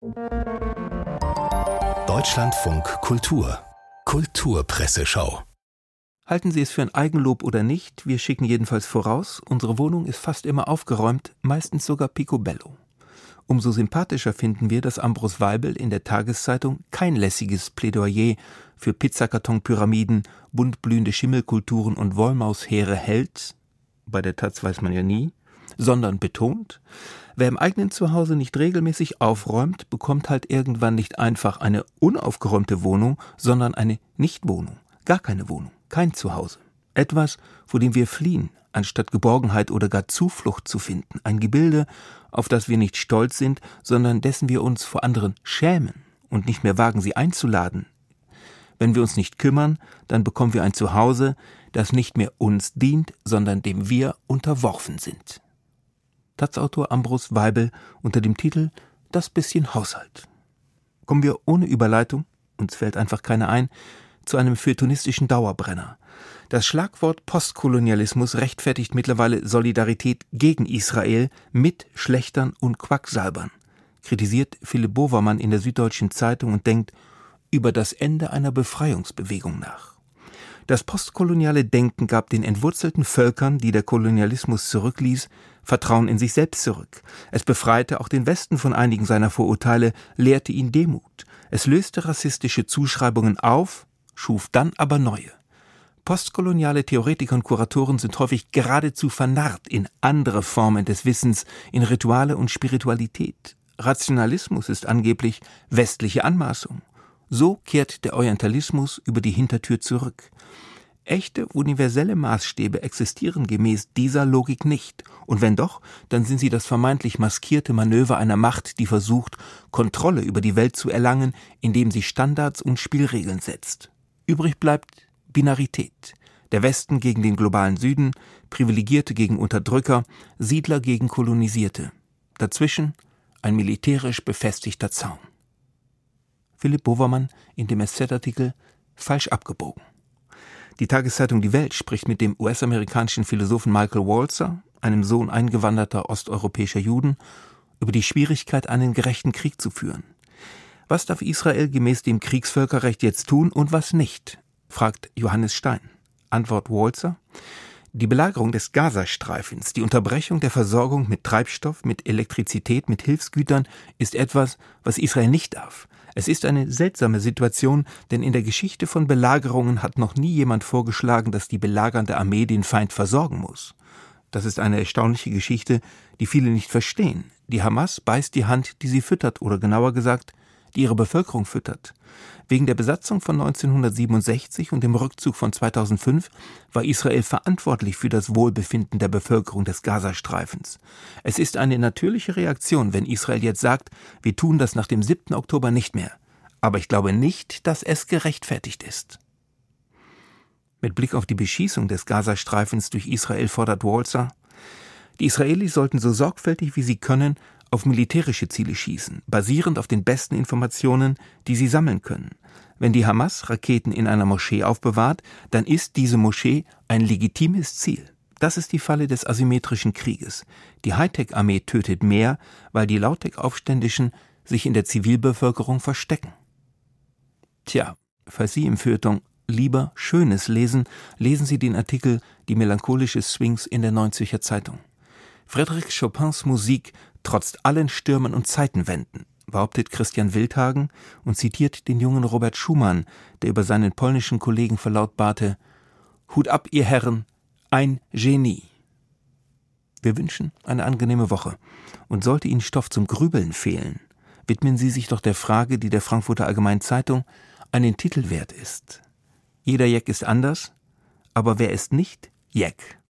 Deutschlandfunk Kultur Kulturpresseschau. Halten Sie es für ein Eigenlob oder nicht, wir schicken jedenfalls voraus, unsere Wohnung ist fast immer aufgeräumt, meistens sogar picobello. Umso sympathischer finden wir, dass Ambros Weibel in der Tageszeitung kein lässiges Plädoyer für Pizzakartonpyramiden, bunt blühende Schimmelkulturen und Wollmausheere hält, bei der Taz weiß man ja nie, sondern betont, wer im eigenen Zuhause nicht regelmäßig aufräumt, bekommt halt irgendwann nicht einfach eine unaufgeräumte Wohnung, sondern eine Nichtwohnung, gar keine Wohnung, kein Zuhause. Etwas, vor dem wir fliehen, anstatt Geborgenheit oder gar Zuflucht zu finden. Ein Gebilde, auf das wir nicht stolz sind, sondern dessen wir uns vor anderen schämen und nicht mehr wagen, sie einzuladen. Wenn wir uns nicht kümmern, dann bekommen wir ein Zuhause, das nicht mehr uns dient, sondern dem wir unterworfen sind. Taz-Autor Ambros Weibel unter dem Titel »Das bisschen Haushalt«. Kommen wir ohne Überleitung, uns fällt einfach keine ein, zu einem feuilletonistischen Dauerbrenner. Das Schlagwort Postkolonialismus rechtfertigt mittlerweile Solidarität gegen Israel mit Schlechtern und Quacksalbern, kritisiert Philipp Bovermann in der Süddeutschen Zeitung und denkt über das Ende einer Befreiungsbewegung nach. Das postkoloniale Denken gab den entwurzelten Völkern, die der Kolonialismus zurückließ, Vertrauen in sich selbst zurück. Es befreite auch den Westen von einigen seiner Vorurteile, lehrte ihn Demut. Es löste rassistische Zuschreibungen auf, schuf dann aber neue. Postkoloniale Theoretiker und Kuratoren sind häufig geradezu vernarrt in andere Formen des Wissens, in Rituale und Spiritualität. Rationalismus ist angeblich westliche Anmaßung. So kehrt der Orientalismus über die Hintertür zurück. Echte universelle Maßstäbe existieren gemäß dieser Logik nicht. Und wenn doch, dann sind sie das vermeintlich maskierte Manöver einer Macht, die versucht, Kontrolle über die Welt zu erlangen, indem sie Standards und Spielregeln setzt. Übrig bleibt Binarität. Der Westen gegen den globalen Süden, Privilegierte gegen Unterdrücker, Siedler gegen Kolonisierte. Dazwischen ein militärisch befestigter Zaun. Philipp Bovermann in dem SZ-Artikel »Falsch abgebogen«. Die Tageszeitung Die Welt spricht mit dem US-amerikanischen Philosophen Michael Walzer, einem Sohn eingewanderter osteuropäischer Juden, über die Schwierigkeit, einen gerechten Krieg zu führen. Was darf Israel gemäß dem Kriegsvölkerrecht jetzt tun und was nicht? Fragt Johannes Stein. Antwort Walzer: Die Belagerung des Gazastreifens, die Unterbrechung der Versorgung mit Treibstoff, mit Elektrizität, mit Hilfsgütern ist etwas, was Israel nicht darf. Es ist eine seltsame Situation, denn in der Geschichte von Belagerungen hat noch nie jemand vorgeschlagen, dass die belagernde Armee den Feind versorgen muss. Das ist eine erstaunliche Geschichte, die viele nicht verstehen. Die Hamas beißt die Hand, die sie füttert, oder genauer gesagt, die ihre Bevölkerung füttert. Wegen der Besatzung von 1967 und dem Rückzug von 2005 war Israel verantwortlich für das Wohlbefinden der Bevölkerung des Gazastreifens. Es ist eine natürliche Reaktion, wenn Israel jetzt sagt, wir tun das nach dem 7. Oktober nicht mehr. Aber ich glaube nicht, dass es gerechtfertigt ist. Mit Blick auf die Beschießung des Gazastreifens durch Israel fordert Walzer: Die Israelis sollten so sorgfältig wie sie können auf militärische Ziele schießen, basierend auf den besten Informationen, die sie sammeln können. Wenn die Hamas Raketen in einer Moschee aufbewahrt, dann ist diese Moschee ein legitimes Ziel. Das ist die Falle des asymmetrischen Krieges. Die Hightech-Armee tötet mehr, weil die Low-Tech-Aufständischen sich in der Zivilbevölkerung verstecken. Tja, falls Sie im Feuilleton lieber Schönes lesen, lesen Sie den Artikel »Die melancholische Sphinx« in der Neuen Zürcher Zeitung. Frédéric Chopins Musik trotzt allen Stürmen und Zeitenwenden, behauptet Christian Wildhagen und zitiert den jungen Robert Schumann, der über seinen polnischen Kollegen verlautbarte: »Hut ab, ihr Herren, ein Genie.« Wir wünschen eine angenehme Woche. Und sollte Ihnen Stoff zum Grübeln fehlen, widmen Sie sich doch der Frage, die der Frankfurter Allgemeinen Zeitung einen Titel wert ist. Jeder Jeck ist anders, aber wer ist nicht Jeck?